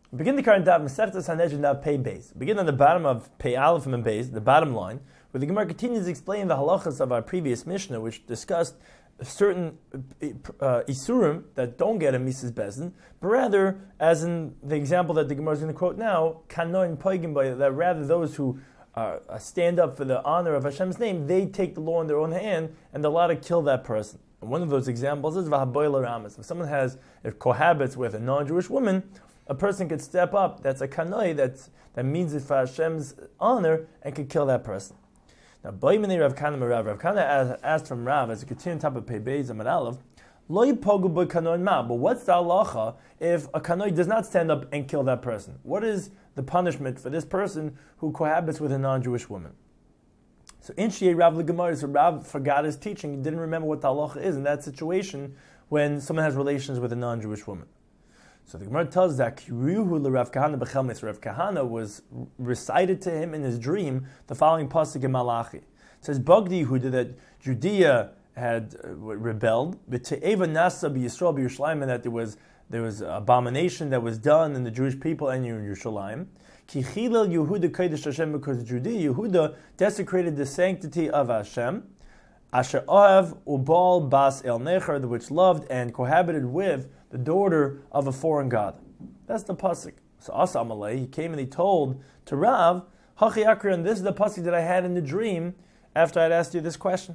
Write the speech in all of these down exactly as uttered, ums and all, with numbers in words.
Begin the current daf Masechtas Hanejin daf Pei Beis. Begin on the bottom of Pei Aleph and Beis, the bottom line, where the Gemara continues to explain the halachas of our previous Mishnah, which discussed certain uh, isurim that don't get a Mises Bezin, but rather, as in the example that the Gemara is going to quote now, kanoin poigim by that rather those who uh, stand up for the honor of Hashem's name, they take the law in their own hand and they're allowed to kill that person. And one of those examples is v'haboiler ramas. If someone has, if cohabits with a non-Jewish woman, a person could step up, that's a kanoi, that's, that means it for Hashem's honor, and could kill that person. Now, Boimene Rav Kana Rav Rav Kana asked from Rav, as a continuing top of Pei Beis Amud Aleph, Lo yipogu bo kanoi ma, but what's the halacha if a kanoi does not stand up and kill that person? What is the punishment for this person who cohabits with a non-Jewish woman? So, in Shiyei Rav L'Gemara, so Rav forgot his teaching, he didn't remember what the halacha is in that situation when someone has relations with a non-Jewish woman. So the Gemara tells us that Kiruhu l'Rav Kahana b'chelmis. Rav Kahana was recited to him in his dream the following pasuk in Malachi. It says, Bagdi Yehuda, that Judea had uh, rebelled, but Te'eva Nasa b'Yisrael b'Yerushalayim, and that there was there was abomination that was done in the Jewish people and in Yerushalayim. Ki Chilel Yehuda Kodesh Hashem, because Judea, Yehuda desecrated the sanctity of Hashem. Asher Ohav Ubal Bas El Necher, which loved and cohabited with the daughter of a foreign god. That's the pasuk. So Asa Amalei, he came and he told to Rav, Hachi Akron, this is the pasuk that I had in the dream after I'd asked you this question.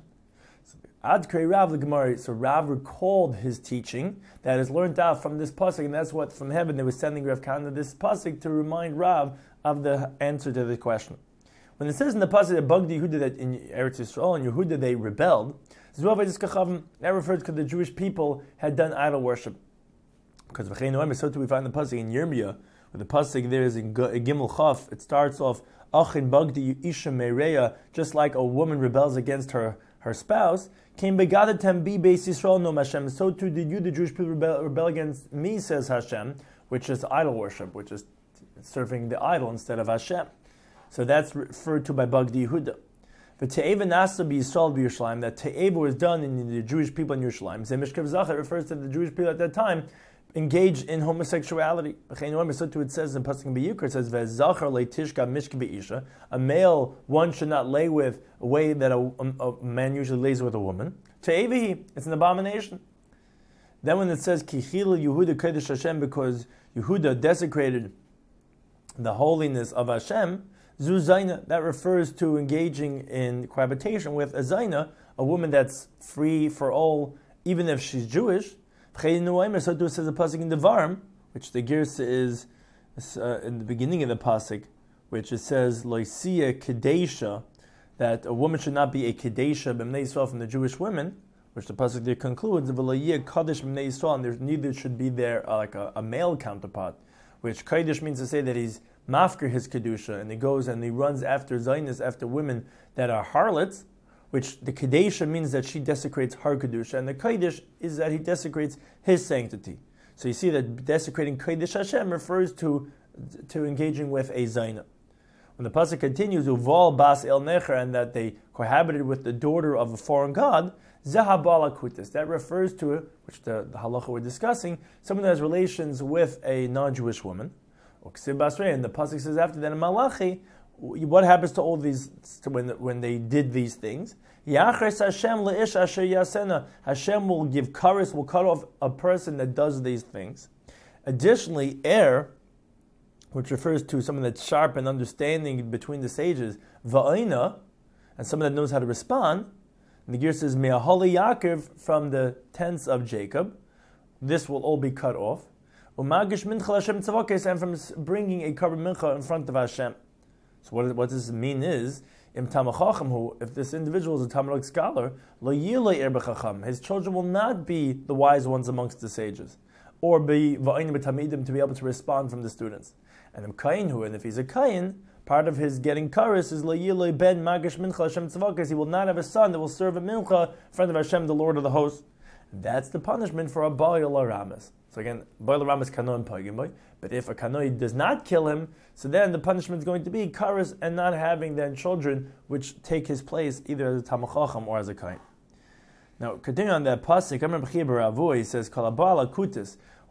Ad Krei Rav the Gemara. So Rav recalled his teaching that is learned out from this pasuk, and that's what from heaven they were sending Rav Kahana this pasuk to remind Rav of the answer to the question. When it says in the pasuk that Bagdi Yehuda, that in Eretz Yisrael and Yehuda they rebelled, that refers to the Jewish people had done idol worship. Because so too we find the pasuk in Yirmiyah, where the pasuk there is in Gimel Chaf. It starts off Achin Bagdi Isha Mereya, just like a woman rebels against her her spouse. Came begadatem bi beis Yisrael no Hashem. So too did you, the Jewish people, rebel, rebel against me, says Hashem, which is idol worship, which is serving the idol instead of Hashem. So that's referred to by Bagdi Yehuda. But Te'eva Nasa b'Yisrael b'Yerushalayim, that Te'eva was done in the Jewish people in Yerushalayim. Zemishkev Zachar refers to the Jewish people at that time engaged in homosexuality. So too it says in Pasuk B'Yikra, it says Ve'Zachar le'tishka mishke b'isha. A male one should not lay with a way that a, a, a man usually lays with a woman. Te'evahi, it's an abomination. Then when it says Kichil Yehuda Kodesh Hashem, because Yehuda desecrated the holiness of Hashem, Zu Zaina, that refers to engaging in cohabitation with a Zaina, a woman that's free for all, even if she's Jewish. So too says the pasuk in Devarim, which the Girsa is uh, in the beginning of the pasuk, which it says Loisia Kedesha, that a woman should not be a Kedesha b'mnei Yisrael from the Jewish women, which the pasuk there concludes V'loyia Kadesh b'mnei Yisrael, and there neither should be there uh, like a, a male counterpart, which Kadesh means to say that he's mafker his kedusha, and he goes and he runs after Zionis, after women that are harlots, which the kedusha means that she desecrates her kedusha, and the kodesh is that he desecrates his sanctity. So you see that desecrating kodesh Hashem refers to to engaging with a zaina. When the pasuk continues, uval bas el necher, and that they cohabited with the daughter of a foreign god, zahabala kutis. That refers to, which the, the halacha we're discussing, someone that has relations with a non-Jewish woman. And the pasuk says after that in Malachi, what happens to all these when when they did these things? Hashem will give kares, will cut off a person that does these things. Additionally, er, which refers to someone that's sharp and understanding between the sages, va'ina, and someone that knows how to respond. And the gear says me'ahali Yaakov, from the tents of Jacob. This will all be cut off. Umagish mincha Hashem tzavakes, and from bringing a korban mincha in front of Hashem. So what, what does this mean is, im tamachacham, who, if this individual is a Talmudic scholar, lo yilei er b'chacham, his children will not be the wise ones amongst the sages, or be va'ayim b'tamidim, to be able to respond from the students. And im kain hu, and if he's a kain, part of his getting karis is lo yilei ben magish mincha Hashem tzavakes, he will not have a son that will serve a mincha in front of Hashem, the Lord of the hosts. And that's the punishment for a ba'al ramas. So again, ba'al ramas kanon pagim boy. But if a kanoi does not kill him, so then the punishment is going to be karas and not having then children which take his place either as a tamachacham or as a kain. Now, continuing on that pasuk, I remember Chibar Avu, he says, Kalabala kutis,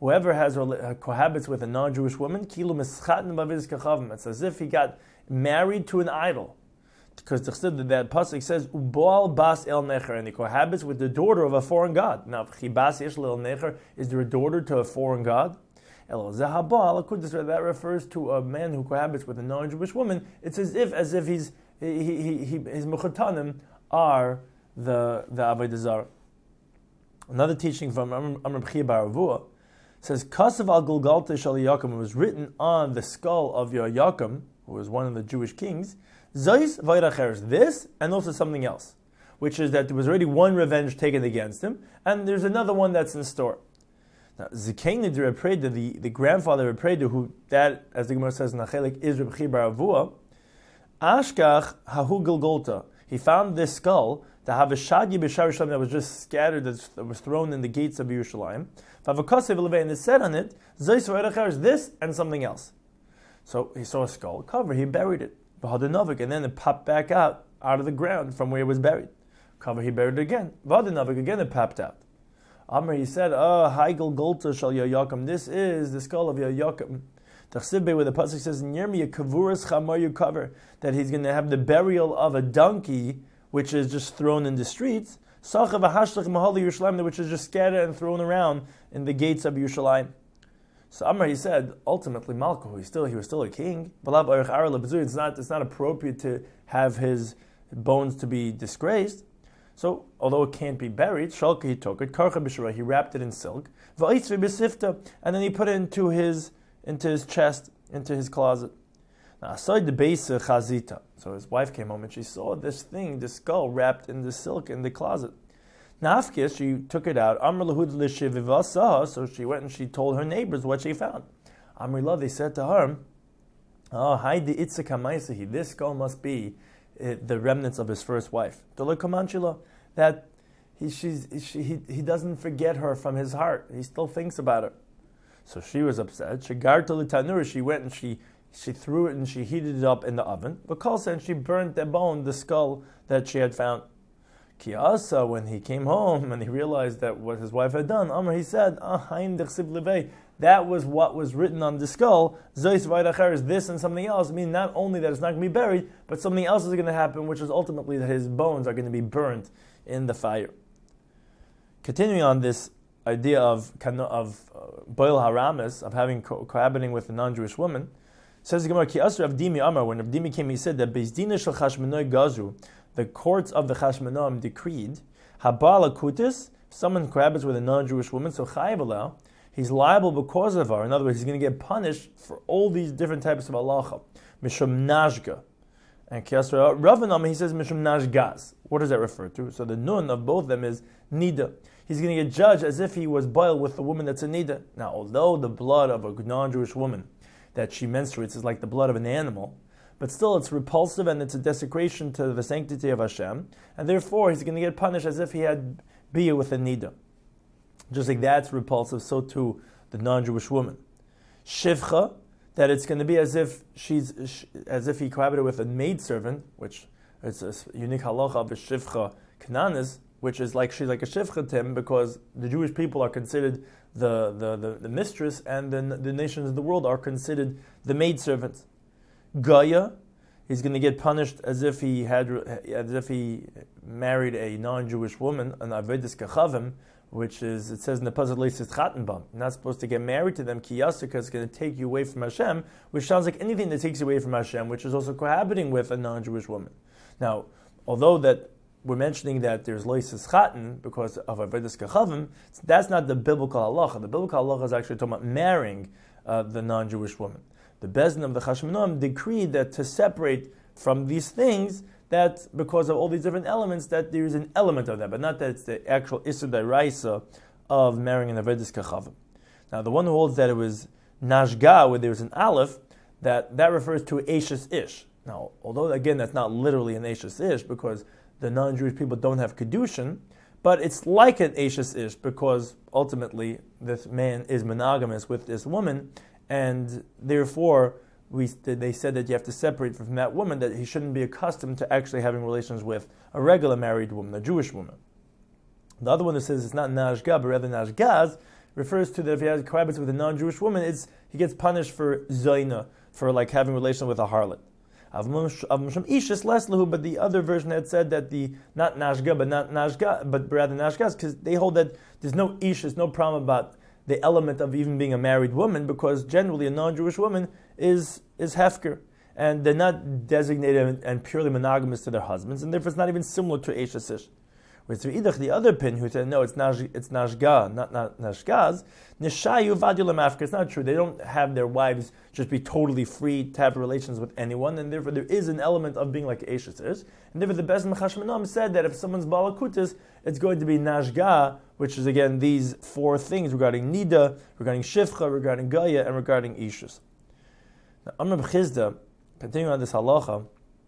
whoever has uh, cohabits with a non-Jewish woman, kilu mischatan b'avidus kachavim. It's as if he got married to an idol. Because the that pasuk says uboal bas el necher, and he cohabits with the daughter of a foreign god. Now, chibas yesh el necher, is there a daughter to a foreign god? El zahabal that refers to a man who cohabits with a non-Jewish woman. It's as if as if he's he, he, he, his mechutanim are the the avodah zarah. Another teaching from Amr B'chia Bar Avua says Kasav al Gulgalta Shal Yaakam was written on the skull of Yaakam, who was one of the Jewish kings. Zayis Vayracheres, this and also something else, which is that there was already one revenge taken against him, and there's another one that's in store. Now, Zikaini de Repreda, the, the grandfather of Repreda, who that, as the Gemara says in Achelik, is Reb Chi Bar Avua, Ashkach Hahu Gilgolta. He found this skull, the Havashadi B'Shar Yerushalayim, that was just scattered, that was thrown in the gates of Yerushalayim. And it said on it, Zayis Vayracheres, this and something else. So he saw a skull cover, he buried it. And then it popped back out, out of the ground from where it was buried. Cover, he buried it again. Vadanavik, again it popped out. Amr, he said, oh, Haigel Golta Shal Yaakam, this is the skull of Yaakam. Tachsibbe, where the pasuk says, Nirmi Kavuras Chamar you cover, that he's going to have the burial of a donkey, which is just thrown in the streets, Sachav Ahashlach Mahali Yerushalayim, which is just scattered and thrown around in the gates of Yerushalayim. So Amr, he said, ultimately Malko, he still he was still a king. It's not it's not appropriate to have his bones to be disgraced. So although it can't be buried, Shalka, he took it, Karcha B'Shura, he wrapped it in silk, and then he put it into his into his chest, into his closet. Now aside the base chazita. So his wife came home and she saw this thing, this skull wrapped in the silk in the closet. Nafkis, she took it out. Amr lahud l'shivivasa, so she went and she told her neighbors what she found. Amr, they said to her, "Oh, haydi itzak hamaysehi. This skull must be uh, the remnants of his first wife. That he she's she, he he doesn't forget her from his heart. He still thinks about her." So she was upset. Shagarta l'tanur. She went and she she threw it and she heated it up in the oven. But Kalsa, and she burnt the bone, the skull that she had found. Kiasa, when he came home and he realized that what his wife had done, Amr, he said, ah, that was what was written on the skull, Zois Vaydacher, this and something else. I mean, not only that it's not going to be buried, but something else is going to happen, which is ultimately that his bones are going to be burnt in the fire. Continuing on this idea of of uh, Boil Haramis, of having co- cohabiting with a non-Jewish woman, says the Gemara, Ki Asr Avdimi Amar, when Avdimi came, he said that Bezdina Shel Chashmonoi Gazu, the courts of the Chashmonaim decreed, Habala Kutis, if someone cohabits with a non-Jewish woman, so Chayiv, he's liable because of her. In other words, he's going to get punished for all these different types of halacha. Mishum Najga. And Kiasra Ravanam, he says Mishum Najgaz. What does that refer to? So the nun of both of them is Nida. He's going to get judged as if he was boiled with the woman that's a Nida. Now, although the blood of a non-Jewish woman that she menstruates is like the blood of an animal, but still it's repulsive and it's a desecration to the sanctity of Hashem, and therefore he's going to get punished as if he had biyah with a nida. Just like that's repulsive, so too the non-Jewish woman. Shivcha, that it's going to be as if she's as if he cohabited with a maidservant, which is a unique halacha of a shivcha kananis, which is like she's like a shivcha to him because the Jewish people are considered the, the, the, the mistress, and then the nations of the world are considered the maidservants. Gaya, he's going to get punished as if he had, as if he married a non-Jewish woman, an avedis kachavim, which is, it says in the pasuk leisis chatenbam. You're not supposed to get married to them. Kiyasika is going to take you away from Hashem, which sounds like anything that takes you away from Hashem, which is also cohabiting with a non-Jewish woman. Now, although that we're mentioning that there's leisis chaten because of avedis kachavim, that's not the biblical halacha. The biblical halacha is actually talking about marrying uh, the non-Jewish woman. The Bezdin of the Chashmonaim decreed that to separate from these things, that because of all these different elements, that there is an element of that, but not that it's the actual Isur D'Oraisa of marrying an Avedis Kachavim. Now, the one who holds that it was Nashga, where there was an Aleph, that that refers to Ashes Ish. Now, although again that's not literally an Ashes Ish, because the non-Jewish people don't have Kedushin, but it's like an Ashes Ish, because ultimately this man is monogamous with this woman, and therefore, we, they said that you have to separate from that woman, that he shouldn't be accustomed to actually having relations with a regular married woman, a Jewish woman. The other one that says it's not Najga, but rather Najgaz, refers to that if he has cohabits with a non-Jewish woman, it's he gets punished for zayna, for like having relation with a harlot. But the other version had said that the not nashga, but not nashga, but rather nashgas, because they hold that there's no ish, there's no problem about the element of even being a married woman, because generally a non-Jewish woman is is hefker, and they're not designated and purely monogamous to their husbands, and therefore it's not even similar to Eishes Ish. Whereas the other pin who said no, it's nash, it's nashga, not, not nashgaz, nishayu vadulam afker. It's not true. They don't have their wives just be totally free to have relations with anyone, and therefore there is an element of being like Eishes Ish. And therefore the Beis Chashmonam said that if someone's balakutis, it's going to be nashga, which is again these four things regarding nida, regarding shifcha, regarding gaya, and regarding ishus. Now Amr B'Chizda, continuing on this halacha,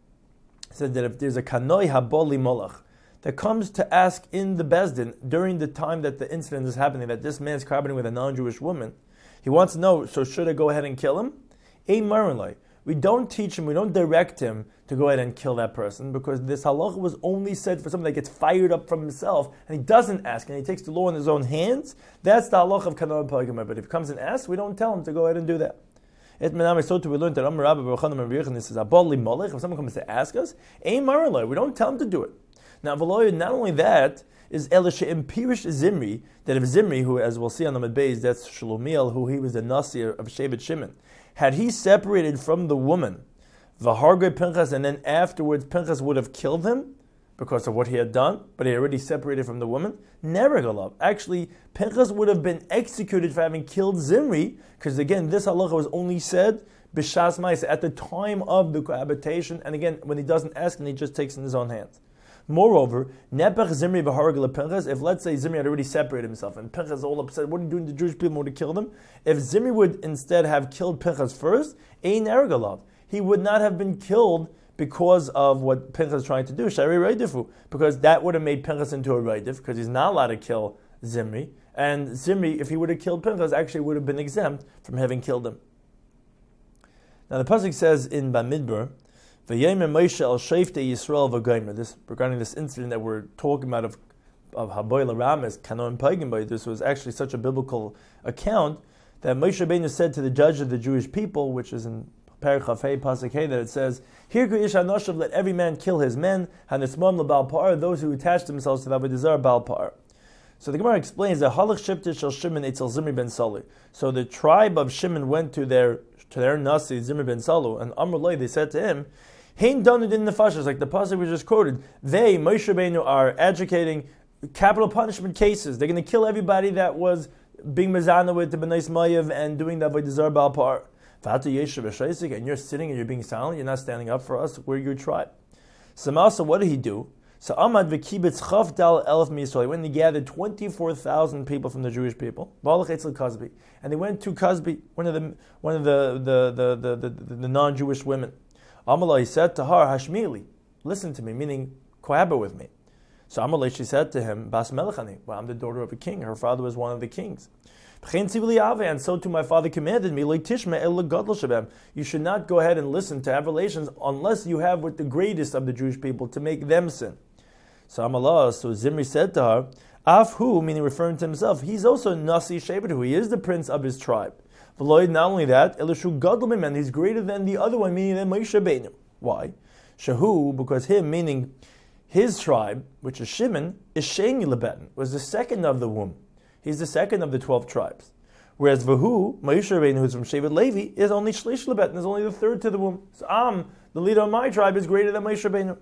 said that if there's a kanoi haboli molach that comes to ask in the Bezdin during the time that the incident is happening, that this man is cohabiting with a non-Jewish woman, he wants to know, so should I go ahead and kill him? Ein marinloi. We don't teach him, we don't direct him to go ahead and kill that person, because this halacha was only said for someone that gets fired up from himself, and he doesn't ask, and he takes the law in his own hands. That's the halacha of kanoi polygamah. But if he comes and asks, we don't tell him to go ahead and do that. Et mename so to we learned that Amar Rabbi Baruch Hanam this is aboli molech. If someone comes to ask us, ein marinloi, we don't tell him to do it. Now, not only that, is Elisha Impirish Zimri, that if Zimri, who, as we'll see on the Medbeis, that's Shlomiel, who he was the Nasir of Shevet Shimon, had he separated from the woman, Vahargoi Pinchas, and then afterwards Pinchas would have killed him because of what he had done, but he already separated from the woman, never Galav. Actually, Pinchas would have been executed for having killed Zimri, because again, this halacha was only said B'shas Ma'aseh, at the time of the cohabitation, and again, when he doesn't ask, and he just takes it in his own hands. Moreover, Nepech Zimri v'haragel Pinchas, if let's say Zimri had already separated himself and Pinchas is all upset, what are you doing to the Jewish people? Would have killed him? If Zimri would instead have killed Pinchas first, ein ergalav, he would not have been killed because of what Pinchas is trying to do, Shari Reidifu, because that would have made Pinchas into a Reidif, because he's not allowed to kill Zimri, and Zimri, if he would have killed Pinchas, actually would have been exempt from having killed him. Now the pasuk says in Bamidbar, V'yemer Moshe el Sheftei Yisrael v'Gomer. This regarding this incident that we're talking about of of Haboy L'Rames Kanon Pagim. This was actually such a biblical account that Moshe Rabbeinu said to the judge of the Jewish people, which is in Perek Hey Pasuk Hey, that it says, "Hirku ish hanoshav, let every man kill his men. Hanismam lebal par, those who attach themselves to the avodah zarah bal par." So the Gemara explains that Halach Shiftish shel Shimon etzel Zimri ben Sali. So the tribe of Shimon went to their to their nasi Zimri ben Salu, and Amr Loi, they said to him, Hein done it in the fashas, like the pasuk we just quoted. They, Moshe Rabbeinu, are educating capital punishment cases. They're going to kill everybody that was being mezana with the B'nai Mayav and doing that by the Zar Baal Par. And you're sitting and you're being silent. You're not standing up for us. We're your tribe. So Masa, what did he do? So Amad v'kibitz chaf dal elf mi-Yisrael. When he gathered twenty-four thousand people from the Jewish people, and they went to Kazbi, one of the one of the the the the, the, the, the non-Jewish women. Amalai said to her, Hashmili, listen to me, meaning cohabit with me. So Amalai, she said to him, Bas Melechani, well, I'm the daughter of a king. Her father was one of the kings. And so too my father commanded me, you should not go ahead and listen to have relations unless you have with the greatest of the Jewish people to make them sin. So Amalai, so Zimri said to her, Afhu, meaning referring to himself, he's also Nasi Shebetu, he is the prince of his tribe. Not only that, Elishu Gadol, and he's greater than the other one, meaning than Moshe Rabbeinu. Why? Shahu, because him, meaning his tribe, which is Shimon, is Sheni Lebetin, was the second of the womb. He's the second of the twelve tribes. Whereas Vahu, Moshe Rabbeinu, who's from Shevet Levi, is only Shlish Lebetin, is only the third to the womb. So Am, the leader of my tribe, is greater than Moshe Rabbeinu.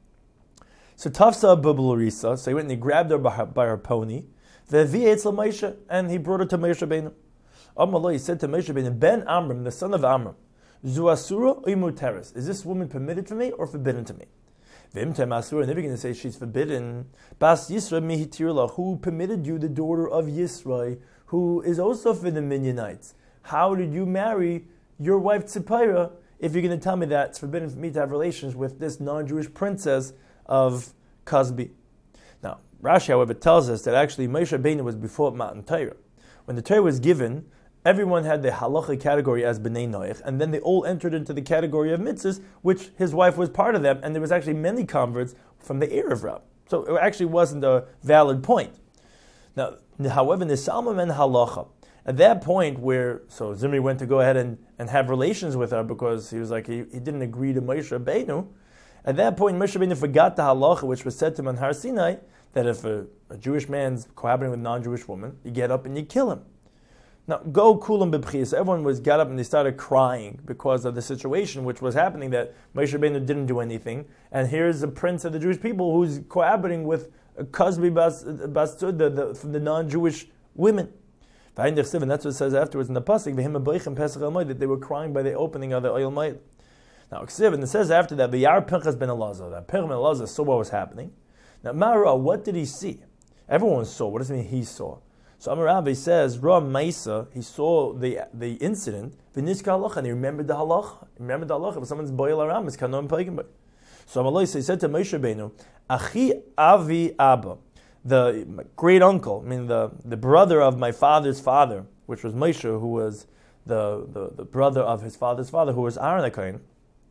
So Tafsa Bubulurisa, so he went and he grabbed her by her, by her pony, Moshe, and he brought her to Moshe Rabbeinu. Amalai said to Moshe Rabbeinu, Ben Amram, the son of Amram, Zuasura Imuteris, is this woman permitted for me or forbidden to me? Vimtem Asura, and if you're going to say she's forbidden, Bas Yisra Mihitirla, who permitted you, the daughter of Yisra, who is also for the Midianites. How did you marry your wife Tzipira if you're going to tell me that it's forbidden for me to have relations with this non-Jewish princess of Kazbi? Now, Rashi, however, tells us that actually Moshe Rabbeinu was before Matan Torah. When the Torah was given, everyone had the halacha category as B'nai Noach, and then they all entered into the category of mitzvahs, which his wife was part of them, and there was actually many converts from the Erev Rab. So it actually wasn't a valid point. Now, however, Nisalma and Halacha, at that point where, so Zimri went to go ahead and, and have relations with her because he was like, he, he didn't agree to Moshe Rabbeinu. At that point, Moshe Rabbeinu forgot the halacha, which was said to him on Har Sinai, that if a, a Jewish man's cohabitating with a non-Jewish woman, you get up and you kill him. Now, go kulam b'b'chiyas. Everyone was got up and they started crying because of the situation which was happening, that Moshe Rabbeinu didn't do anything. And here's a prince of the Jewish people who's cohabitating with a Kazbi bas, bas the, the, from the non-Jewish women. And that's what it says afterwards in the pasuk, that they were crying by the opening of the oil mayit. Now, and it says after that, V'yar Pinchas ben Elazar, that Pinchas ben Elazar saw what was happening. Now, Mara, what did he see? Everyone saw. What does it mean he saw? So Amar Rabbi says, Ra Maisa, he saw the the incident, V'nizka halacha, and he remembered the halacha. He remembered the halacha. If someone's boil aram, it's kanon pagim. So Amalai said to Moshe Rabbeinu, Achi Avi Abba, the great uncle, I mean the, the brother of my father's father, which was Moshe, who was the, the, the brother of his father's father, who was Aaron HaKohen.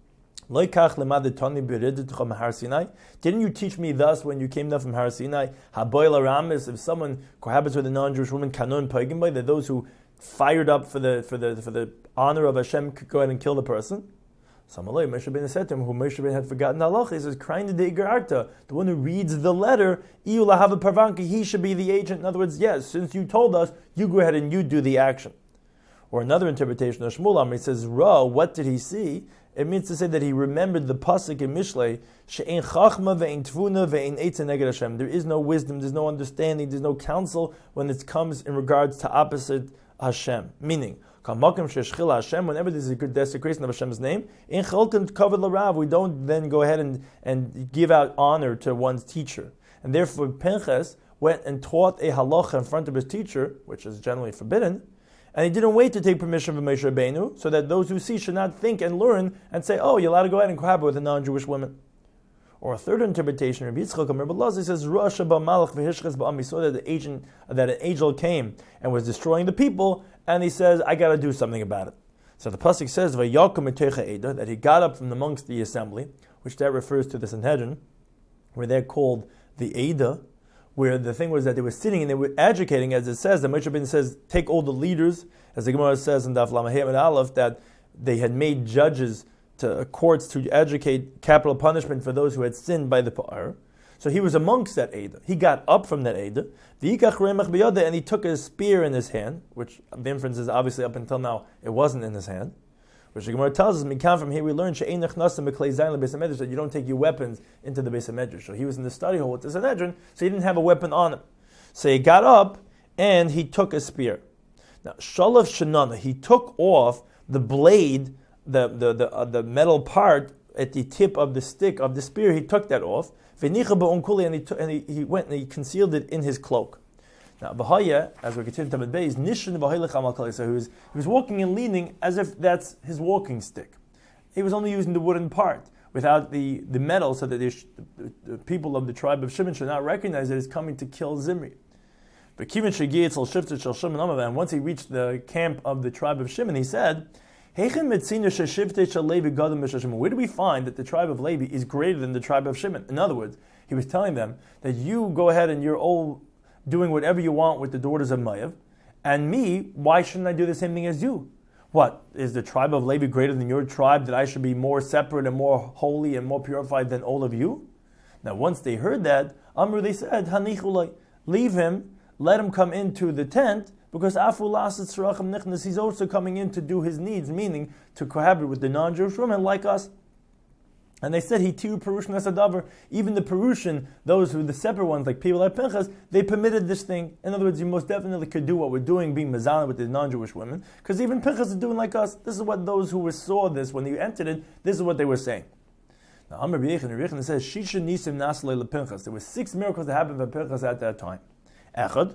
Didn't you teach me thus when you came down from Har Sinai? Haboil Aramis, if someone cohabits with a non-Jewish woman, kanon pagim, that those who fired up for the for the for the honor of Hashem could go ahead and kill the person. Samalei, Moshe Rabbeinu said to him, who Moshe Rabbeinu had forgotten halacha, he says, crying to the Igarta, the one who reads the letter, Iu lahava parvanki, he should be the agent. In other words, yes, since you told us, you go ahead and you do the action. Or another interpretation of Shmuel Amr, he says, Ra, what did he see? It means to say that he remembered the pasuk in Mishlei, she'ein chachma ve'ein tvuna ve'ein eitza neged Hashem. There is no wisdom, there's no understanding, there's no counsel when it comes in regards to opposite Hashem. Meaning, whenever there's a good desecration of Hashem's name, in chalkan covered l'rav, we don't then go ahead and, and give out honor to one's teacher. And therefore, Pinchas went and taught a halacha in front of his teacher, which is generally forbidden, and he didn't wait to take permission from Moshe Rabbeinu, so that those who see should not think and learn and say, oh, you're allowed to go ahead and cohabit with a non-Jewish woman. Or a third interpretation, Rabbi Yitzchak Amar B'Lazar says, Rosh Malach v'Hishchas ba'am. He saw that the agent, that an angel came and was destroying the people, and he says, I got to do something about it. So the pasuk says, Vayakum Mitecha Eda, that he got up from amongst the assembly, which that refers to the Sanhedrin, where they're called the Eda, where the thing was that they were sitting and they were educating, as it says, the Moshe Rabbeinu says, take all the leaders, as the Gemara says in Daf Lamahim and Aleph, that they had made judges to uh, courts to educate capital punishment for those who had sinned by the Pa'ar. So he was amongst that Eidah. He got up from that Eidah, and he took a spear in his hand, which the inference is obviously up until now, it wasn't in his hand. Which the Gemara tells us, from here we learn that you don't take your weapons into the Beis HaMedrash. So he was in the study hall with the Sanhedrin, so he didn't have a weapon on him. So he got up and he took a spear. Now, Shalav Shanana, he took off the blade, the the the, uh, the metal part at the tip of the stick of the spear. He took that off. And he, took, and he, he went and he concealed it in his cloak. Now, Bahaya, as we continue to Tamid Bey, is Nishan Bahaylich Amal Kali. So he was, he was walking and leaning as if that's his walking stick. He was only using the wooden part without the, the metal, so that the, the, the people of the tribe of Shimon should not recognize that he's coming to kill Zimri. But Kivin Shegiyetzel Shiftet Shel Shimon Amav, and once he reached the camp of the tribe of Shimon, he said, where do we find that the tribe of Levi is greater than the tribe of Shimon? In other words, he was telling them that you go ahead and you're all doing whatever you want with the daughters of Mayav, and me, why shouldn't I do the same thing as you? What, is the tribe of Levi greater than your tribe, that I should be more separate and more holy and more purified than all of you? Now once they heard that, Amr, they said, Hanichulai, leave him, let him come into the tent, because he's also coming in to do his needs, meaning to cohabit with the non-Jewish women like us. And they said, he tiru Perushin Asadavar, even the Perushin, those who are the separate ones, like people like Pinchas, they permitted this thing. In other words, you most definitely could do what we're doing, being mazana with the non-Jewish women, because even Pinchas is doing like us. This is what those who saw this, when they entered it, this is what they were saying. Now, Amr B'Yechin, B'Yechin says, Shisha Nisim Naslei LePinchas. There were six miracles that happened for Pinchas at that time. Echad,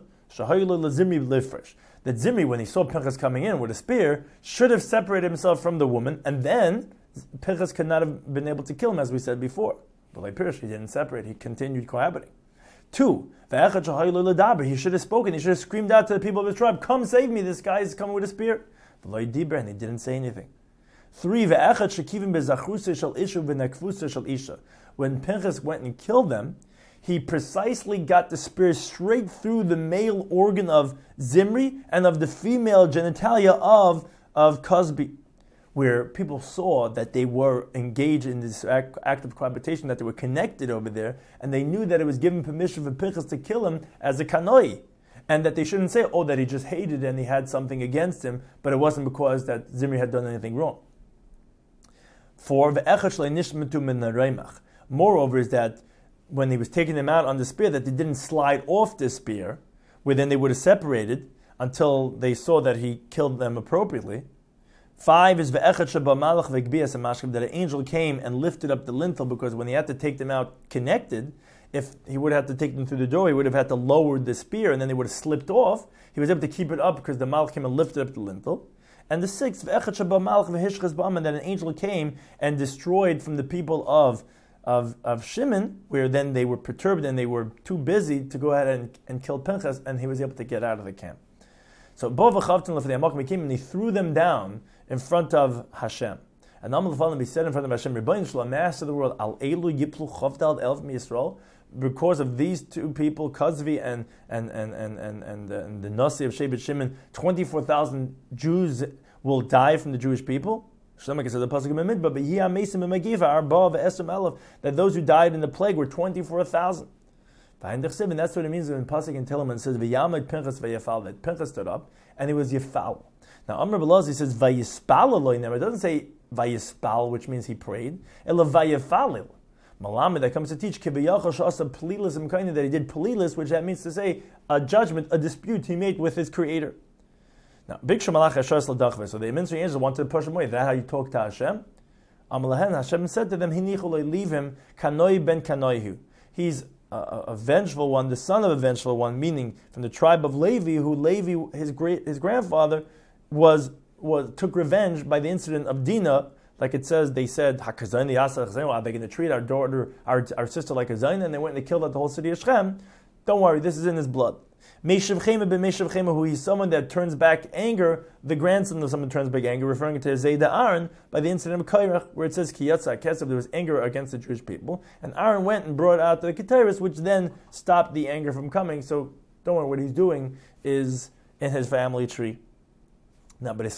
that Zimri, when he saw Pinchas coming in with a spear, should have separated himself from the woman, and then Pinchas could not have been able to kill him, as we said before. But like Pirish, he didn't separate, he continued cohabiting. Two, he should have spoken, he should have screamed out to the people of his tribe, come save me, this guy is coming with a spear. And he didn't say anything. Three, when Pinchas went and killed them, he precisely got the spear straight through the male organ of Zimri and of the female genitalia of, of Cozbi, where people saw that they were engaged in this act, act of cohabitation, that they were connected over there, and they knew that it was given permission for Pinchas to kill him as a kanoi, and that they shouldn't say, oh, that he just hated and he had something against him, but it wasn't because that Zimri had done anything wrong. For moreover, is that when he was taking them out on the spear, that they didn't slide off the spear, where then they would have separated until they saw that he killed them appropriately. Five is that an angel came and lifted up the lintel, because when he had to take them out connected, if he would have to take them through the door, he would have had to lower the spear and then they would have slipped off. He was able to keep it up because the malach came and lifted up the lintel. And the sixth, that an angel came and destroyed from the people of Of, of Shimon, where then they were perturbed and they were too busy to go ahead and, and kill Pinchas, and he was able to get out of the camp. So he came and he threw them down in front of Hashem. And he said in front of Hashem, Master of the world, Al Elu Yiplu Chavdal Elf Yisrael, because of these two people, Kozvi and and and and and, and, uh, and the Nasi of Shevet Shimon, twenty-four thousand Jews will die from the Jewish people. Shlomo says the pasuk in Midbar, but Yia Mesim Megiva Arba ve'Esrim Elef, that those who died in the plague were twenty-four thousand. And that's what it means when pasuk in Tehillim says V'Yamid Pinchas V'Yafal, that Pinchas stood up and he was Yafal. Now Amr Belazi says V'Yispal Eloi. Never, it doesn't say V'Yispal, which means he prayed. Ela V'Yafalil. Malamed, that comes to teach Kiviyachal Shasa Palilis Mkaini, that he did Palilis, which that means to say a judgment, a dispute he made with his creator. Now, Big Shemalach Hashas L'Dachve. So the ministry angels wanted to push him away. Is that how you talk to Hashem? Amalahen, Hashem said to them, Hinichuloi, leave him, Kanoi ben Kanoihu. He's a, a, a vengeful one, the son of a vengeful one, meaning from the tribe of Levi, who Levi, his great, his grandfather, was was took revenge by the incident of Dinah. Like it says, they said, Hakazayni Yasa Chazayni, are they going to treat our daughter, our, our sister like a Zayn? And they went and they killed out the whole city of Shechem. Don't worry, this is in his blood. Meshav Chema ben Meshav Chema, who he's someone that turns back anger, the grandson of someone turns back anger, referring to Zayda Aaron by the incident of Kairach, where it says Kiyatza Kesav, there was anger against the Jewish people, and Aaron went and brought out the Keteris, which then stopped the anger from coming. So don't worry, what he's doing is in his family tree. Now, but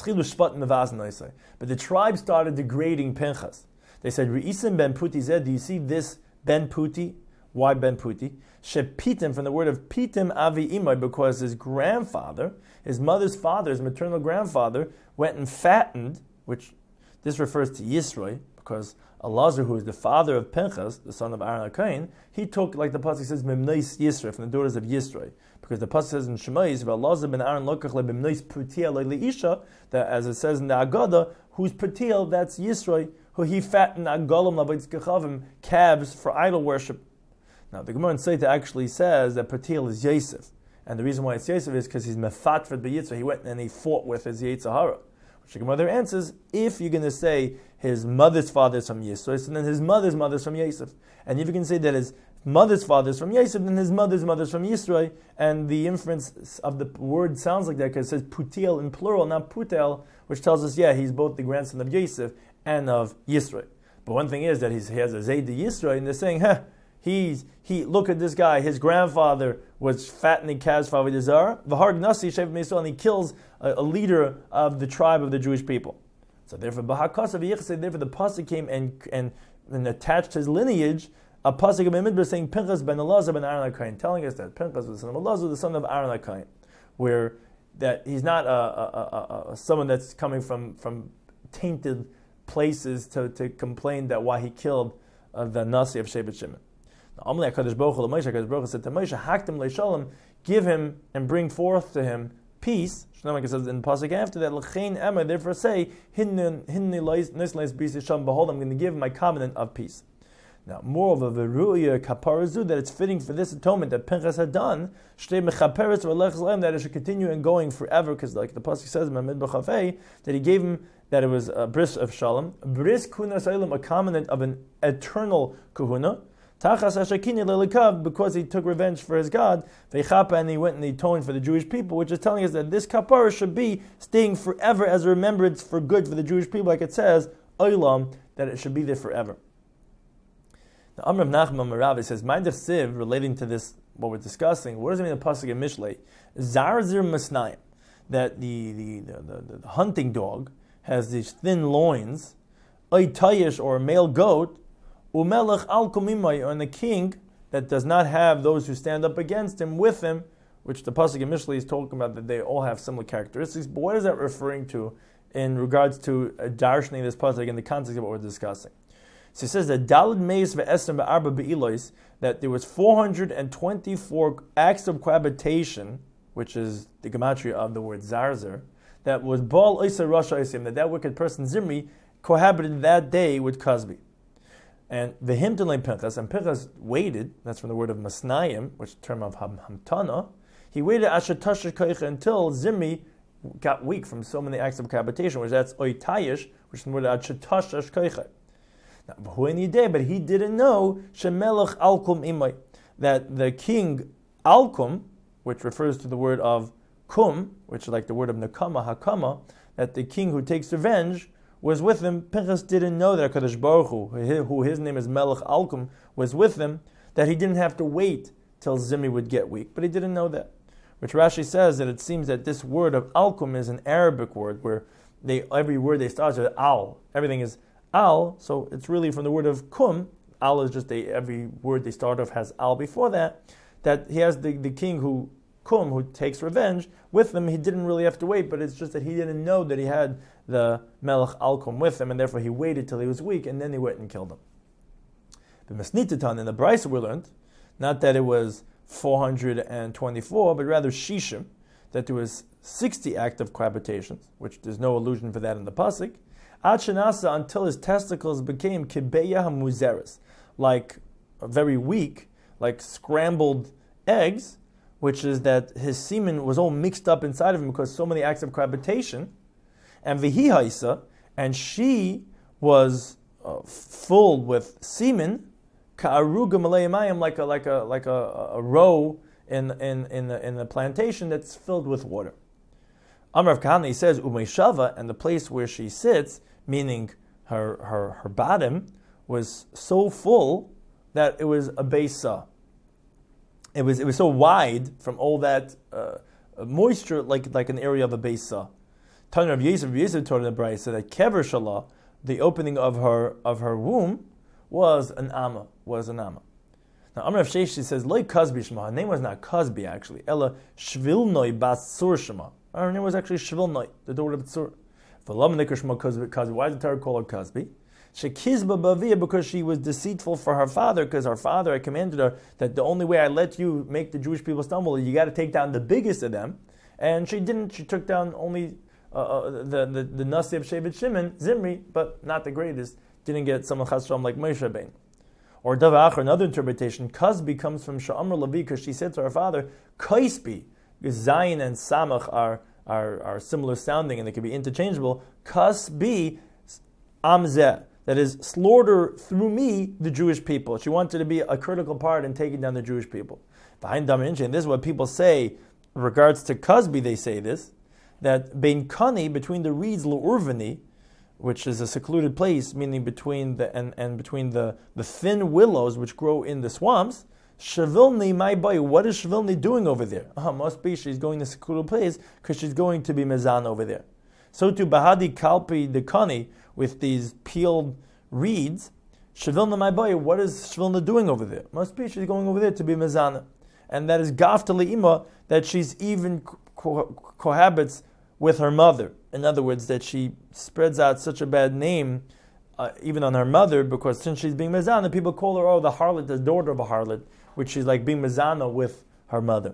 but the tribe started degrading Pinchas. They said, Re'isim ben Puti Zed, do you see this Ben Puti? Why Ben Puti? Shepitim, from the word of Pitim Avi Imai, because his grandfather, his mother's father, his maternal grandfather, went and fattened, which this refers to Yisroi, because Elazar, who is the father of Pinchas, the son of Aaron HaKohen, he took, like the pasuk says, Memnois Yisroi, from the daughters of Yisroi. Because the pasuk says in Shemais, Elazar ben Aaron lokach le Memnois Putia le Leisha, that as it says in the Agada, who's Putil, that's Yisroi, who he fattened Agalim Labaytz Kechavim, calves for idol worship. Now, the Gemara in Seita actually says that Patil is Yosef. And the reason why it's Yosef is because he's Mefatfet B'Yitzah. He went and he fought with his Yitzhahara. Which the Gemara there answers, if you're going to say his mother's father is from Yisro, so then his mother's mother is from Yosef. And if you can say that his mother's father is from Yosef, then his mother's mother is from Yisro. And the inference of the word sounds like that because it says Putil in plural, not Putel, which tells us, yeah, he's both the grandson of Yosef and of Yisro. But one thing is that he's, he has a Zayd Yisro, and they're saying, huh, He's he. Look at this guy. His grandfather was fattening calves for Avodah Zarah. V'harg nasi shevet Yisrael, and he kills a, a leader of the tribe of the Jewish people. So therefore, b'hakasav yichsed. Therefore, the pasuk came and, and and attached his lineage. A pasuk of Midbar saying Pinchas ben Elazar ben Aaron HaKohen, telling us that Pinchas was the son of Elazar, the son of Aaron HaKohen, where that he's not a, a, a, a someone that's coming from from tainted places to, to complain that why he killed uh, the nasi of Shevet Shimon. Amalei HaKadosh Baruch Hu l'Moshe, HaKadosh Baruch Hu said to Moshe, Haktem le'shalom, give him and bring forth to him peace. Shlomo says in the pasuk after that, L'chein Emma, therefore say, Hinni nisleis b'is yisham, behold, I'm going to give my covenant of peace. Now, moreover, v'ru'ya kaparazu, that it's fitting for this atonement that Pinchas had done, shtei mechaperes v'lech zleim, that it should continue and going forever, because like the pasuk says in Midbar Chafei, that he gave him, that it was a bris of shalom, bris kunas olam, a covenant of an eternal kahuna, Tachas Hashakini Lelikav, because he took revenge for his God, Veichapa, and he went and he atoned for the Jewish people, which is telling us that this kapara should be staying forever as a remembrance for good for the Jewish people, like it says, Olam, that it should be there forever. The Amr of Nachman Maravi says, Mind Siv, relating to this, what we're discussing, what does it mean in the Pasuk in Mishlei? Zarzir Masnayim, that the, the, the, the, the hunting dog has these thin loins, Oy Tayish, or a male goat, Umelech Al Kumimai, and the king that does not have those who stand up against him with him, which the Pasuk in Mishlei is talking about that they all have similar characteristics. But what is that referring to in regards to uh, darshaning this Pasuk in the context of what we're discussing? So it says that Daled Meis ve'Esem ve'Arba be'ilois, that there was four hundred twenty-four acts of cohabitation, which is the gematria of the word Zarzer, that was Baal Isa Rasha Isim, that that wicked person Zimri cohabited that day with Cosby. And the Himton Pinchas, and Pinchas waited, that's from the word of Masnayim, which is the term of ham, Hamtana, he waited until Zimri got weak from so many acts of cohabitation, which that's Oitayish, which is the word Ashetashash Koicha. But he didn't know Shemelech Alkum Imai, that the king Alkum, which refers to the word of Kum, which is like the word of Nakama, Hakama, that the king who takes revenge was with him. Pinchas didn't know that HaKadosh Baruch Hu, who his name is Melech Alkum, was with him, that he didn't have to wait till Zimri would get weak. But he didn't know that. Which Rashi says that it seems that this word of Alkum is an Arabic word, where they every word they start with Al. Everything is Al, so it's really from the word of Kum. Al is just a, every word they start off has Al before that. That he has the, the king who, Kum, who takes revenge with him. He didn't really have to wait, but it's just that he didn't know that he had the Melech Alkum with him, and therefore he waited till he was weak, and then he went and killed him. The Mesnitatan in the Brisa we learned, not that it was four hundred twenty-four, but rather Shishim, that there was sixty active cohabitations, which there's no allusion for that in the Pasuk. Ad Shenasa, until his testicles became Kibeya HaMuzeres, like very weak, like scrambled eggs, which is that his semen was all mixed up inside of him because so many acts of cohabitation. And Vihi Haisa, and she was uh, full with semen, Ka'aruga Malayamayim, like a like a like a, a row in in in the, in the plantation that's filled with water. Amar of Kahana, he says Umeishava, and the place where she sits, meaning her her her bottom, was so full that it was a besa. It was it was so wide from all that uh, moisture, like like an area of a besa. Tana of Yisrael, Yisrael taught in the Brisa that Kever Shalah, the opening of her of her womb, was an Amma, was an Amma. Now Amar of Sheishi says, Loi Kazbi Shema, her name was not Kazbi actually, Ella Shvilnoi Bas Sur Shema. Her name was actually Shvilnoi, the daughter of Tzur. V'lam Nikar Shema Kazbi, why did the Torah call her Kazbi? Shekizba Bavia, because she was deceitful for her father, because her father had commanded her that the only way I let you make the Jewish people stumble is you got to take down the biggest of them. And she didn't, she took down only Uh, the, the, the Nasi of Shevet Shimon, Zimri, but not the greatest, didn't get someone Chas Shalom like Moshe Rabbeinu. Or Davach, another interpretation, Kazbi comes from Sha'amr Levi, because she said to her father, Kaisbi, because Zayin and Samach are, are, are similar sounding and they can be interchangeable. Kasbi Amzeh, that is, slaughter through me the Jewish people. She wanted to be a critical part in taking down the Jewish people. Behind Daminshe, and this is what people say in regards to Kasbi, they say this, that Bein Kani, between the reeds L'Urvani, which is a secluded place, meaning between the and, and between the, the thin willows which grow in the swamps, Shavilni my boy, what is Shavilni doing over there? Uh, must be she's going to a secluded place because she's going to be Mezan over there. So to Bahadi Kalpi the Kani with these peeled reeds, Shavilna my boy, what is Shavilna doing over there? Must be she's going over there to be Mezana. And that is Gaftali Ima, that she's even co- cohabits with her mother. In other words, that she spreads out such a bad name uh, even on her mother, because since she's being Mezana, people call her, oh, the harlot, the daughter of a harlot, which she's like being Mezana with her mother.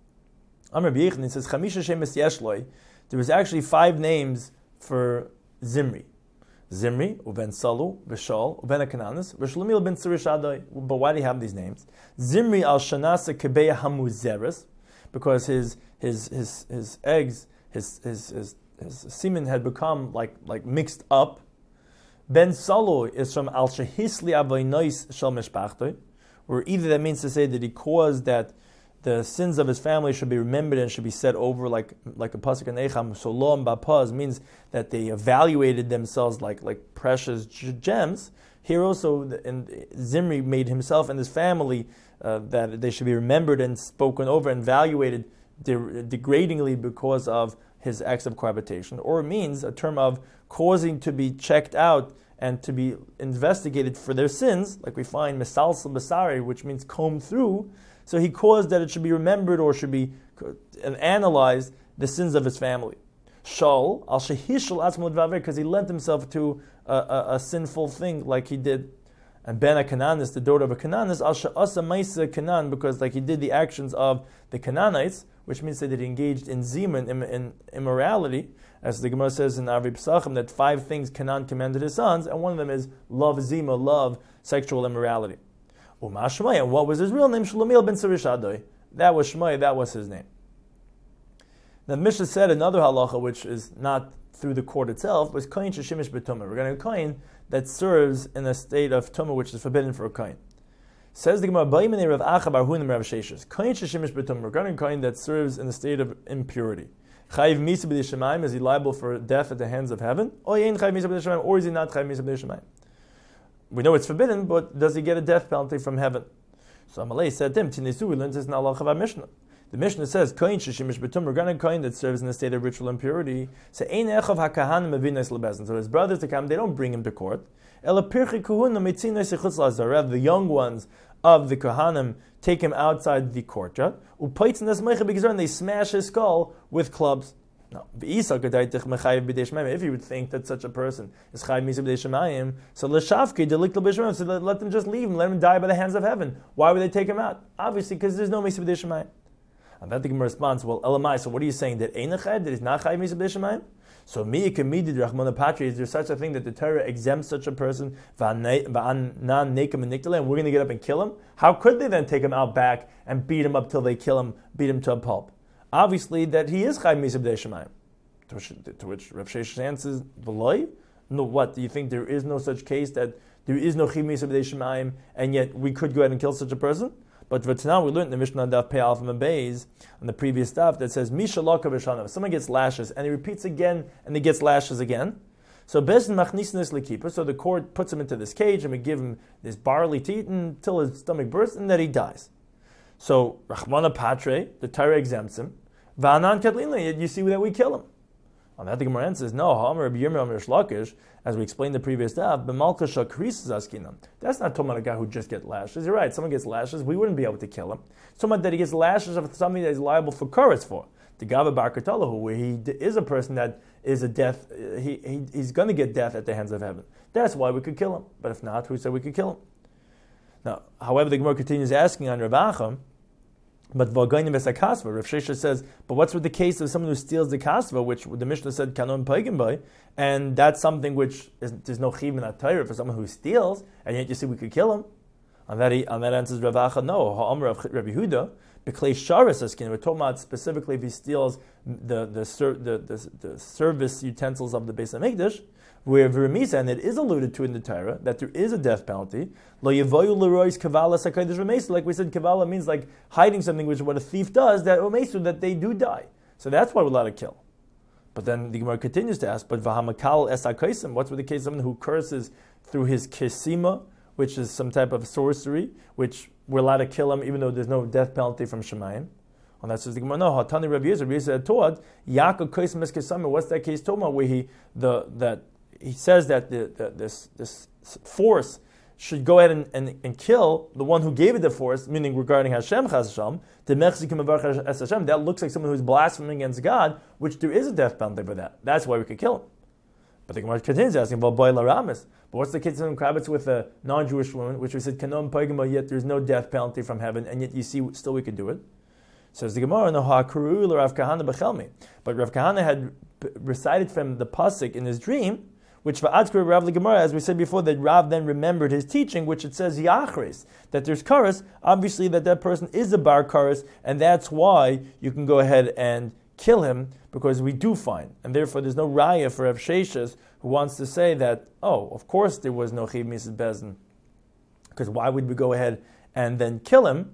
Amr B'Yechon says, Chamisha Shemes Yeshloi, there was actually five names for Zimri. Zimri, Uben Salu, Vishal, Uben Akananis, Vishlamil ben Sirishadai. But why do you have these names? Zimri al Shanasa Kebeya Hamuzeres, because his his his his eggs, his his his, his semen had become like like mixed up. Ben Salu is from al Shehisli Avoinois Shal Mishpachtoi, where either that means to say that he caused that the sins of his family should be remembered and should be set over like like a pasuk in Echam, Solom Bapaz, means that they evaluated themselves like like precious gems. Here also, in, Zimri made himself and his family uh, that they should be remembered and spoken over and evaluated de- degradingly because of his acts of cohabitation. Or it means a term of causing to be checked out and to be investigated for their sins, like we find Mesalsal Basari, which means comb through. So he caused that it should be remembered or should be and analyzed the sins of his family. Shaul al shehishal atzmo l'dvaver, because he lent himself to a, a, a sinful thing like he did. And Ben Cananis, the daughter of a Cananis, al she'asa ma'isa Canaan, because like he did the actions of the Canaanites, which means that he engaged in zima, in, in immorality, as the Gemara says in Avi Pesachim, that five things Canaan commanded his sons, and one of them is love zima, love sexual immorality. Uma Shmai, and what was his real name? Shlomiel ben Sarishadoi. That was Shmai, that was his name. The Mishnah said another halacha, which is not through the court itself, was kohen sheshimish b'tumah. We're going to kohen that serves in a state of tumah, which is forbidden for a kohen. Says the Gemara, Ba'imene Rav Acha bar Hunim Rav Sheshes. Kohen sheshimish b'tumah. We're going to kohen that serves in a state of impurity. Chayiv misa b'dei shemayim. Is he liable for death at the hands of heaven? Or yin chayiv misa b'dei shemayim, or is he not chayiv misa b'dei shemayim? We know it's forbidden, but does he get a death penalty from heaven? So Amalei said to him, Tinisu, we learned this in Allah Chava Mishnah. The Mishnah says, Kohen sheshimish b'tumah, we're going to kohen that serves in a state of ritual impurity. So ein echav hakahanim avinas lebezin. So his brothers to come, they don't bring him to court. Ela pirchi kuhuna mitzinos yichutz lazar. The young ones of the Kohanim take him outside the courtyard. Upaitzin das meicha b'gizar, and they smash his skull with clubs. No, if you would think that such a person is chayiv misa b'dei shemayim, so l'shavki delikla b'shemayim, so let them just leave him, let him die by the hands of heaven. Why would they take him out? Obviously, because there's no misa b'dei shemayim. And that the Gemara responds, well, elamai, so what are you saying? That ain't a chayiv, that is not chayiv misa b'dei shemayim? So mi kamidi drachmana patri, is there such a thing that the Torah exempts such a person, and we're going to get up and kill him? How could they then take him out back and beat him up till they kill him, beat him to a pulp? Obviously, that he is chayiv misa b'dei shemayim. To which, to which Rav Sheshes answers, "V'loi? No, what? Do you think there is no such case that there is no chayiv misa b'dei shemayim, and yet we could go ahead and kill such a person?" But now we learned in the Mishnah Daf Pei Alpha and Beis on the previous stuff that says Misha Loka V'Shanav. Someone gets lashes and he repeats again and he gets lashes again. So Bezin Machnisnes Lekipa. So the court puts him into this cage and we give him this barley to eat until his stomach bursts and then he dies. So Rachmana Patre, the Torah exempts him. V'anan Katlina, you see that we kill him. On that the Gemara answers, no, Ha'amar Rabbi Yirmiyah Amar Shlakish, as we explained the previous daf, b'malka shakris askinam. That's not talking about a guy who just gets lashes. You're right, someone gets lashes, we wouldn't be able to kill him. It's talking about that he gets lashes of something that he's liable for kuras for. The Gava Bar Katalahu, where he is a person that is a death, he, he he's going to get death at the hands of heaven. That's why we could kill him. But if not, who said we could kill him? Now, however, the Gemara continues asking on Rav Acha, but V'agaynim v'sakasva, Rav Sheshes says, but what's with the case of someone who steals the kasva, which the Mishnah said kanon paigim by, and that's something which is, there's no chiv in that Torah for someone who steals, and yet you see we could kill him. On that, he, on that answers Rav Acha, no. Ha'amr of Rabbi Yehuda, b'klei sharis askin. We're talking about specifically if he steals the the, the, the, the service utensils of the Beis Hamikdash, where Vermisa, and it is alluded to in the Torah, that there is a death penalty. Lo yevoyu l'rois kavala sakaydish remesa. Like we said, kavala means like hiding something, which is what a thief does, that remesa, that they do die. So that's why we're allowed to kill. But then the Gemara continues to ask, but v'hamakal es hakaisim, what's with the case of someone who curses through his kisima, which is some type of sorcery, which we're allowed to kill him even though there's no death penalty from Shemayim? And that says the Gemara, no, Hatani Rabbi Yezir, Rabbi Yezir taught, Yaakov kaisim es kisama, what's that case talking about, where he, the, that, he says that the, the, this this force should go ahead and, and, and kill the one who gave it the force, meaning regarding Hashem Chas Hashem, that looks like someone who's blaspheming against God, which there is a death penalty for that. That's why we could kill him. But the Gemara continues asking, well, boy Laramis. But what's the case of Krabbitz with a non-Jewish woman, which we said, Kanom Pagima, yet there's no death penalty from heaven, and yet you see still we could do it? Says the Gemara, no ha'kuru Rav Kahana b'chelmi. But Rav Kahana had recited from the pasuk in his dream, which va'adkar Rav the Gemara, as we said before, that Rav then remembered his teaching, which it says yachris, that there's karas, obviously that that person is a bar karas, and that's why you can go ahead and kill him, because we do find, and therefore there's no raya for Rav Sheshes who wants to say that, oh, of course there was no chiv misas bezin, because why would we go ahead and then kill him?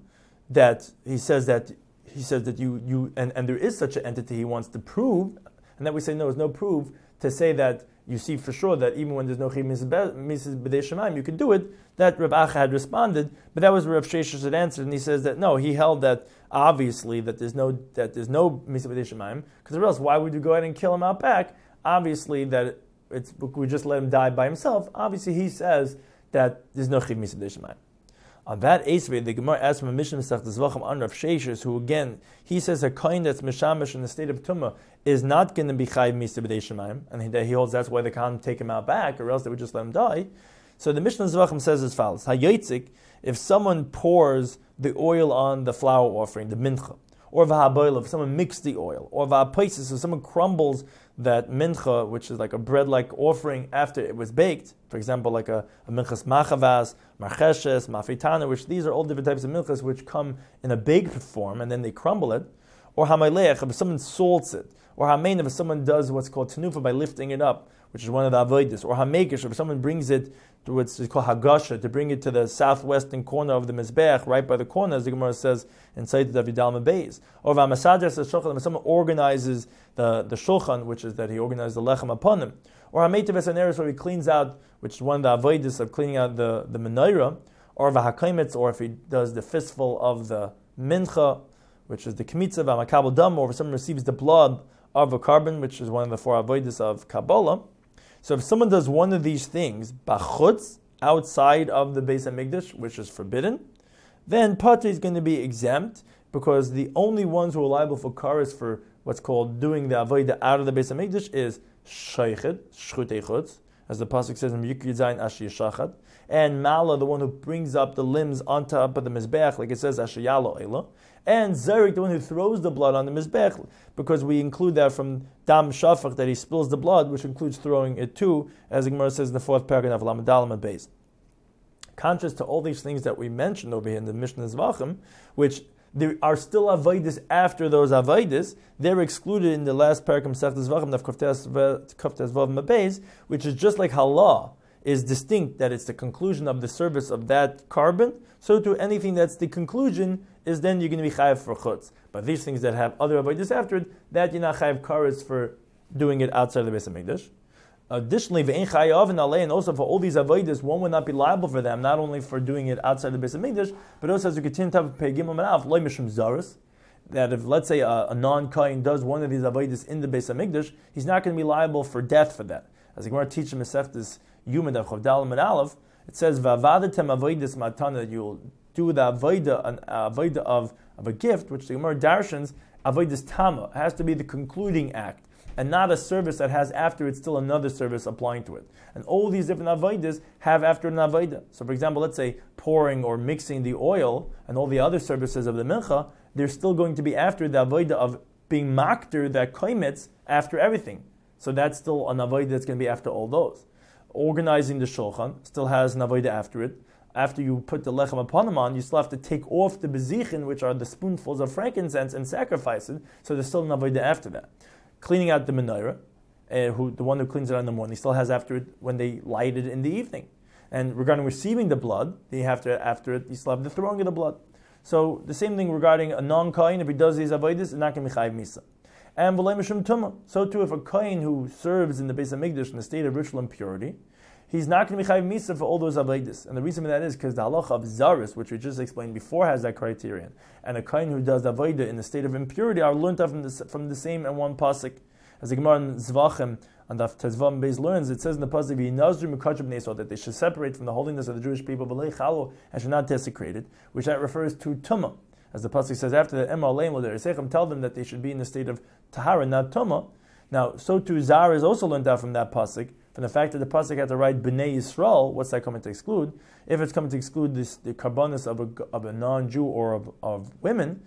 that he says that he says that you you and, and there is such an entity he wants to prove, and that we say no, there's no proof to say that you see for sure that even when there's no chiv misas b'dei shemaim, you can do it. That Rav Acha had responded, but that was Rav Sheshes had answered, and he says that no, he held that obviously that there's no that there's no misas b'dei shemaim, because else why would you go ahead and kill him out back? Obviously that it's we just let him die by himself. Obviously he says that there's no chiv misas b'dei shemaim. On that Esvei, the Gemara asks from a Mishnah Masechtas Zvachim on Rav Sheshes, who again he says a kohen that's mishamish in the state of tumah is not going to be chayiv misa b'dei shemaim, and he, he holds that's why they can't take him out back, or else they would just let him die. So the Mishnah Zvachim says as follows: Hayotzik, if someone pours the oil on the flour offering, the mincha, or v'haboil, if someone mixed the oil, or v'hapaisis, if someone crumbles that mincha, which is like a bread-like offering after it was baked, for example, like a, a minchas machavas, marcheshes, mafitana, which these are all different types of minchas which come in a baked form and then they crumble it, or hamayleach, if someone salts it, or hamein, if someone does what's called tenufa by lifting it up, which is one of the avodas, or hamekish, if someone brings it to what's called hagasha, to bring it to the southwestern corner of the mizbech, right by the corner, as the Gemara says inside the Vidal Mabeis, or v'amasadras shulchan, if someone organizes the, the shulchan, which is that he organizes the lechem upon him, or hameitav esaneris, where he cleans out, which is one of the avodas of cleaning out the, the menorah, or v'hakaimitz, or if he does the fistful of the mincha, which is the kmitza, v'amakabel dam, or if someone receives the blood of a carbon, which is one of the four avodas of Kabbalah. So if someone does one of these things, bachutz, outside of the Beis HaMikdash, which is forbidden, then Patri is going to be exempt, because the only ones who are liable for kares for what's called doing the avodah out of the Beis HaMikdash is sheichet, shchutei chutz, as the pasuk says in Yikri Zayin Asher Yishachat, and Mala, the one who brings up the limbs on top of the mizbech, like it says Asher Yalo Eila, and Zerik, the one who throws the blood on the mizbech, because we include that from Dam Shafach, that he spills the blood, which includes throwing it too, as the Gemara says in the fourth paragraph of Lamed and Beis. Contrast to all these things that we mentioned over here in the Mishnah Zvachim, which there are still avodas after those avodas, they're excluded in the last paragraph of Zvachim, of Kaftes Vav Mabeis, which is just like Halah is distinct, that it's the conclusion of the service of that carbon, so to anything that's the conclusion is then you're going to be chayav for chutz. But these things that have other avodas after it, that you're not chayav kares for doing it outside of the Beis HaMikdash. Additionally, ve'en chayav and alei, and also for all these avodas, one would not be liable for them, not only for doing it outside of the Beis HaMikdash, but also as we continue to have pegim amanav loy mishum zaris, that if, let's say, a, a non-kain does one of these avodas in the Beis HaMikdash, he's not going to be liable for death for that. As the Gemara teaches in Masechtas Yuma of Chavdal and Aleph, it says va'avadetem avodas matana, that you'll do the avodah, an avodah of, of a gift, which the Gemara darshans avodas tama. It has to be the concluding act, and not a service that has after it still another service applying to it. And all these different avodas have after an avodah. So, for example, let's say pouring or mixing the oil and all the other services of the mincha, they're still going to be after the avodah of being makter, that kaimitz, after everything. So that's still an avodah that's going to be after all those. Organizing the shulchan still has an avodah after it. After you put the lechem upon them on, you still have to take off the bezichin, which are the spoonfuls of frankincense, and sacrifice it. So there's still an avodah after that. Cleaning out the menorah, uh, who the one who cleans it in the morning, still has after it when they light it in the evening. And regarding receiving the blood, they have to after it, you still have the throwing of the blood. So the same thing regarding a non-kain, if he does these avodas, it's not going to be chayiv misa. And v'lei mishum tumah. So too, if a kain who serves in the Beis HaMikdash in the state of ritual impurity, he's not going to be chayiv misa for all those avodas. And the reason for that is because the halacha of zaris, which we just explained before, has that criterion. And a kain who does avodah in the state of impurity are learned from the, from the same and one pasuk. As the Gemara in Zvachim and the Tezvam Beis learns, it says in the pasuk v'yinazru mikachim neso, that they should separate from the holiness of the Jewish people v'lei chalo, and should not desecrate it, which that refers to tumah. As the pasuk says after the Ema Aleim L'Deresechem, tell them that they should be in the state of Tahara, not Tumah. Now, so too Zar is also learned out from that pasuk, from the fact that the pasuk had to write B'nai Yisrael. What's that coming to exclude? If it's coming to exclude this, the karbanis of a, of a non-Jew or of, of women,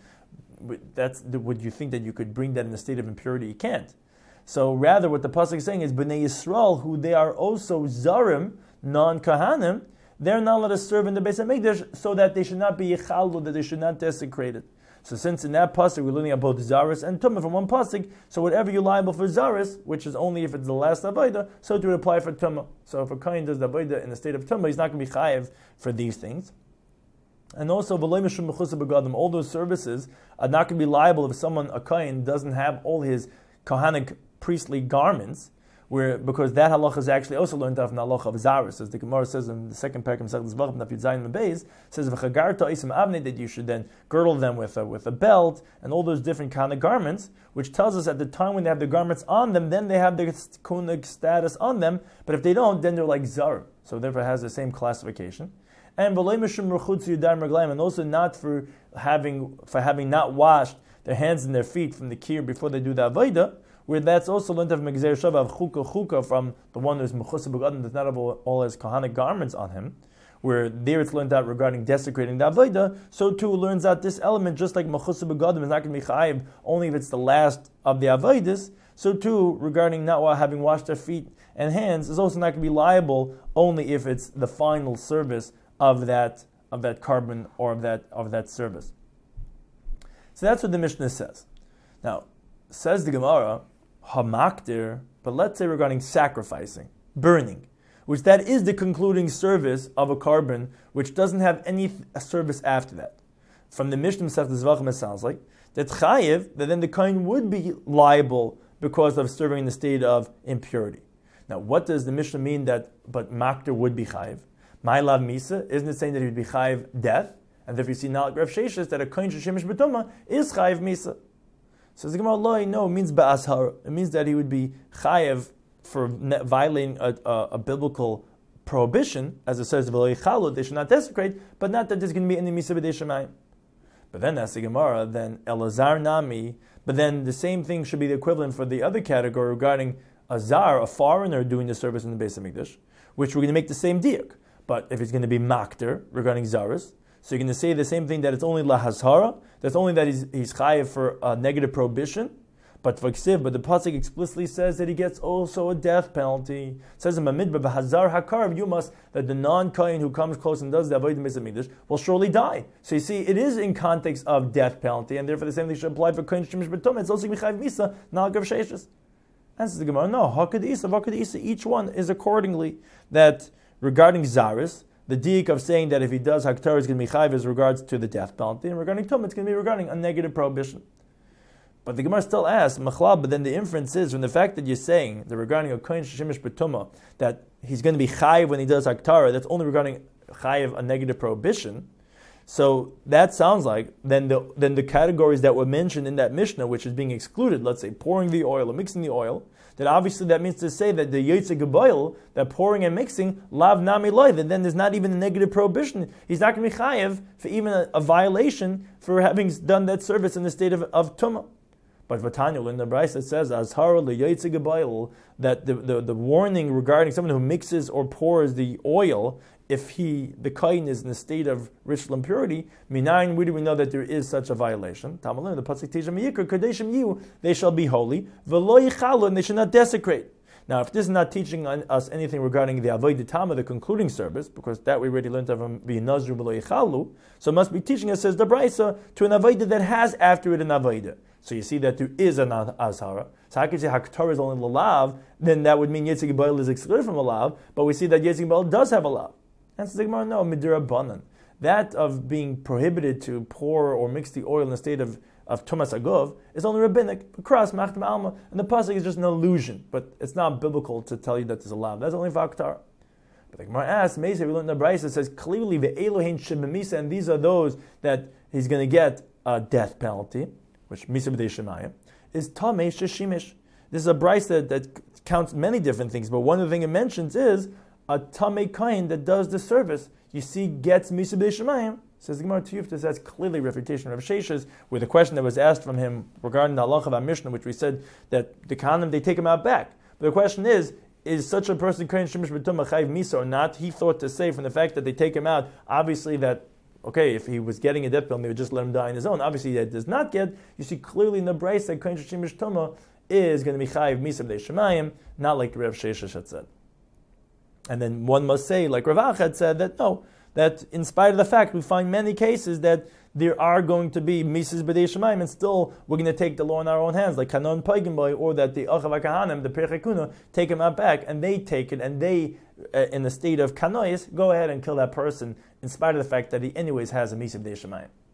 that's would you think that you could bring that in the state of impurity? You can't. So rather, what the pasuk is saying is B'nai Yisrael, who they are also Zarim, non-Kahanim, they're not allowed to serve in the Beis HaMikdash, so that they should not be yichalu, that they should not desecrate it. So since in that pasuk we're learning about zaris and tumah from one pasuk, so whatever you're liable for zaris, which is only if it's the last avodah, so to apply for tumah. So if a kohen does the avodah in the state of tumah, he's not going to be chayiv for these things. And also, all those services are not going to be liable if someone, a kohen, doesn't have all his kohanic priestly garments, where because that halacha is actually also learned out from the halacha of Zaris, as the Gemara says in the second parak of Masechtas Zvachim, Daf Yud Zayin Beis, says v'chagarta isim avnei, that you should then girdle them with a, with a belt and all those different kind of garments, which tells us at the time when they have the garments on them, then they have the kohanic status on them. But if they don't, then they're like zar. So therefore, it has the same classification. And and also not for having for having not washed their hands and their feet from the kir before they do the avodah, where that's also learned of Megzer Shava of Chuka Chuka from the one who's Mechusa B'Gadim, does not have all, all his Kohanic garments on him, where there it's learned out regarding desecrating the Avodah, so too learns out this element, just like Mechusa B'Gadim is not going to be Chayiv only if it's the last of the Avodas, so too regarding not having washed their feet and hands is also not going to be liable only if it's the final service of that of that carbon or of that of that service. So that's what the Mishnah says. Now, says the Gemara, Hamakdir, but let's say regarding sacrificing, burning, which that is the concluding service of a carbon, which doesn't have any th- service after that. From the Mishnah Masechtas Zvachim, it sounds like that chayiv, that then the kohen would be liable because of serving in the state of impurity. Now, what does the Mishnah mean that, but makdir would be chayiv? My lav misa, isn't it saying that he would be chayiv death? And if you see now Rav Sheshes that a kohen sheshemish b'tumah is chayiv misa. Says the Gemara, Allah, no, it means ba'ashar. It means that he would be chayiv for violating a, a, a biblical prohibition, as it says, they should not desecrate, but not that there's going to be any misa b'dei shemayim. But then that's the Gemara, then Elazar nami, but then the same thing should be the equivalent for the other category regarding a zar, a foreigner doing the service in the Beis HaMikdash, which we're going to make the same diuk. But if it's going to be makter regarding zaris, so you're going to say the same thing that it's only lahazhara, that's only that he's, he's chayiv for a negative prohibition, but for ksiv, but the pasuk explicitly says that he gets also a death penalty. It says in Mamidba, b'hazar hakarav, you must, that the non-kohen who comes close and does the avodah Beis HaMikdash will surely die. So you see, it is in context of death penalty, and therefore the same thing should apply for kohen shemish b'tumah. It's also chayiv misa, not Rav Sheshes. Answers the Gemara, no, hakad isa, hakad isa, each one is accordingly that regarding zaris, the diik of saying that if he does haktar is going to be chayiv as regards to the death penalty, and regarding tumah it's going to be regarding a negative prohibition. But the Gemara still asks, Machlab, but then the inference is from the fact that you're saying that regarding a kohen sheshimish b'tumah that he's going to be chayiv when he does haktara, that's only regarding chayiv, a negative prohibition. So that sounds like then the then the categories that were mentioned in that Mishnah, which is being excluded, let's say pouring the oil or mixing the oil, that obviously that means to say that the yotze gebayil, that pouring and mixing, lav nami loy, that then there's not even a negative prohibition. He's not going to be chayiv for even a, a violation for having done that service in the state of, of tumah. But Vatanya, in the Brisa, it says, Azhar l'yotze gebayil, that the, the, the warning regarding someone who mixes or pours the oil, if he, the kohen is in a state of ritual impurity, minayin, where do we know that there is such a violation? Tamalin, the pasuk teaches miyikra kadeshim you, they shall be holy, v'lo yichalu, and they should not desecrate. Now, if this is not teaching us anything regarding the avodah tama, the concluding service, because that we already learned from v'nazru v'lo yichalu, so it must be teaching us, says the Brisa, to an avodah that has after it an avodah. So you see that there is an azhara. So how can you say haktar is only lalav? Then that would mean yetzik gebayil is excluded from a lav. But we see that yetzik gebayil does have a lav. And so the Gemara, no, midira banan. That of being prohibited to pour or mix the oil in the state of, of tumas agov is only rabbinic, across machtam alma, and the pasuk is just an illusion. But it's not biblical to tell you that there's a lav. That's only for haktar. But the Gemara asks, Meisei, we learned in the Brisa, it says clearly the Elohein shememisa, and these are those that he's going to get a death penalty, which misa b'dei shemayim, is tamei sheshimish. This is a Brisa that, that counts many different things, but one of the things it mentions is a tamei kohen that does the service. You see, gets misa b'dei shemayim. Says the Gemara to Yuftas, that's clearly refutation of Sheshes, with the question that was asked from him regarding the halacha of our Mishnah, which we said that the Kahanim, they take him out back. But the question is, is such a person kohen shemish b'tumah chayiv misa or not? He thought to say from the fact that they take him out, obviously that okay, if he was getting a death penalty, they would just let him die on his own. Obviously, that does not get. You see clearly in the Brisa that kohen shemish b'tumah is going to be chayiv misa b'dei shemayim, not like Rav Sheshes had said. And then one must say, like Rav Ach had said, that no, that in spite of the fact we find many cases that there are going to be Mises B'dei Shemaim, and still we're going to take the law in our own hands, like Kanon Paigim Boy, or that the Achav HaKahanim, the Perchekuna, take him out back, and they take it, and they, uh, in the state of Kanois, go ahead and kill that person, in spite of the fact that he anyways has a Mises B'dei Shemaim.